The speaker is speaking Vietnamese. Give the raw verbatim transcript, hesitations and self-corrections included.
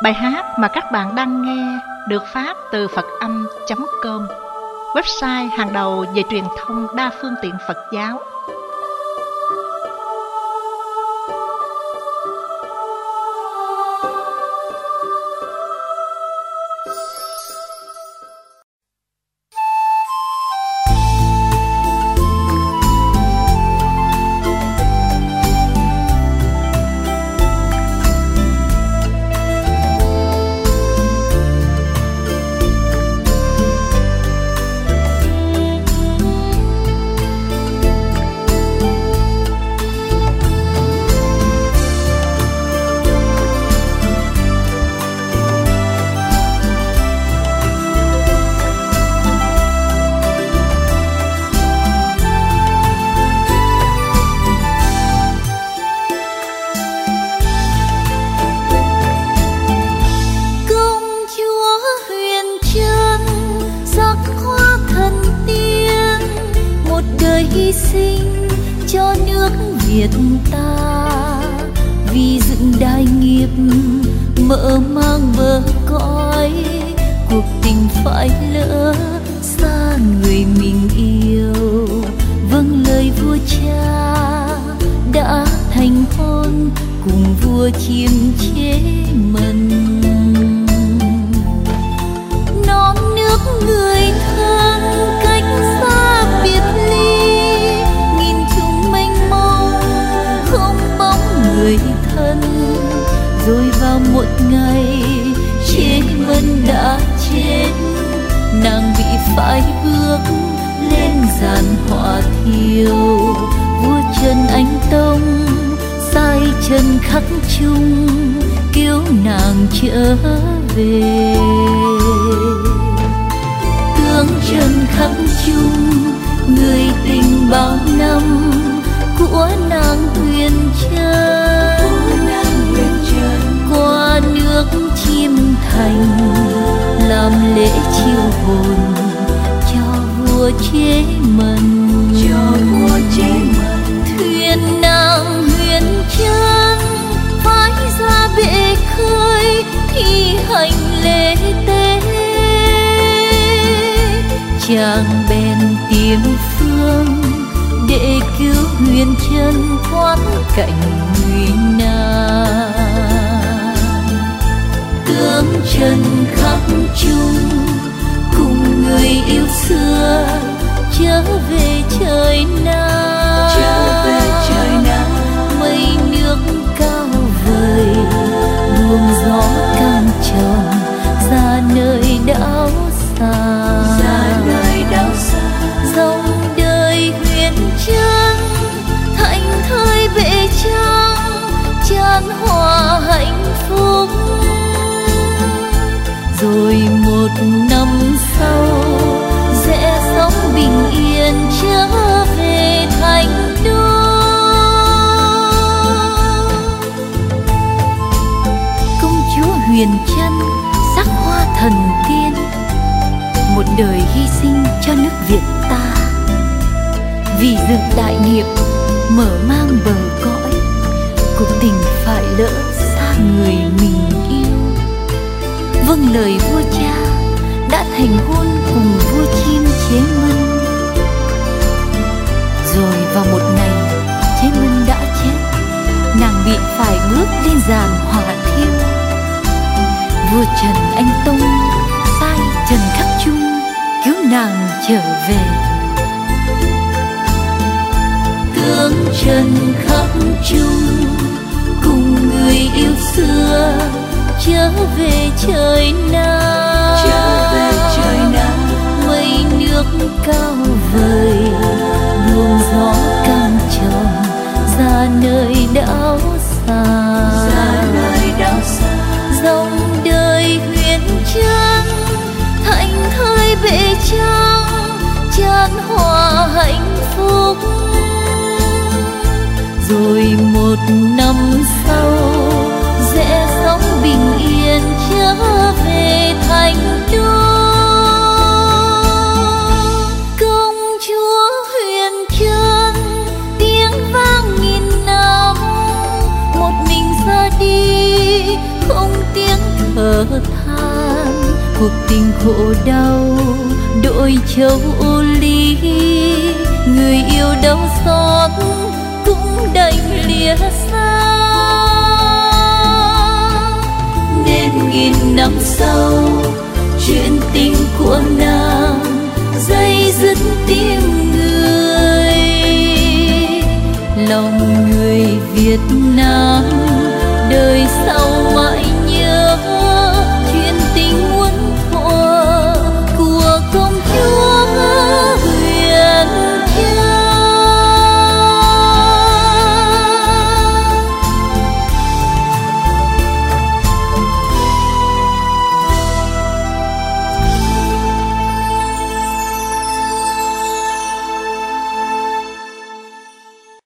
Bài hát mà các bạn đang nghe được phát từ phật âm chấm com, website hàng đầu về truyền thông đa phương tiện Phật giáo. Hy sinh cho nước Việt ta, vì dựng đại nghiệp mở mang bờ cõi, cuộc tình phải lỡ xa người mình yêu. Vâng lời vua cha đã thành hôn cùng vua chiêm chế mần. Non nước người thân cách xa biệt ly, nghìn trùng mênh mông không bóng người thân. Rồi vào một ngày chế mân đã chết, nàng bị phải bước lên giàn họa thiêu. Vua Trần Anh Tông sai chân khắc chung cứu nàng trở về. Tướng Trần khắc chung người tình bao năm của nàng Huyền Trân, qua nước Chiêm Thành làm lễ chiêu hồn cho vua chế mần. Cho vua chế mần thuyền nàng Huyền Trân phái ra bể khơi thi hành lễ tế. Chàng bèn tìm phương để cứu Huyền Trân thoát cảnh nguy nan. Tướng Trần khắc chung cùng người yêu xưa trở về trời Nam. Trở về trời Nam mây nước cao vời, luồng gió cam tròn ra nơi đảo xa. Ra nơi đảo xa dòng đời Huyền Trân thành thơi bể trắng chan hòa hạnh phúc. Rồi một năm sau sẽ sống bình yên trở về thành đô. Công chúa Huyền Trân sắc hoa thần tiên, một đời hy sinh cho nước Việt ta, vì dựng đại nghiệp mở mang bờ cõi, cuộc tình phải lỡ xa người mình yêu. Vâng lời vua cha đã thành hôn cùng vua Chiêm chế mân. Rồi vào một ngày chế mân đã chết, nàng bị phải bước lên giàn hỏa thiêu. Vua Trần Anh Tông sai Trần khắc chung cứu nàng trở về. Tướng Trần khắc chung cùng người yêu xưa trở về trời Nam. Trở về trời Nam mây nước cao vời, luồng gió cam tròn ra nơi đảo xa. Ra nơi đảo xa dòng đời Huyền Trân thành thơi bể trắng chan hòa hạnh phúc. Rồi một năm sau sẽ sống bình yên trở về thành đô. Công chúa Huyền Trân tiếng vang nghìn năm, một mình ra đi không tiếng thở thở than cuộc tình khổ đau đội châu ô ly, người yêu đau xót cũng đành lìa xa. Nên nghìn năm sau chuyện tình của nàng dây dứt tiếng người, lòng người Việt Nam đời sau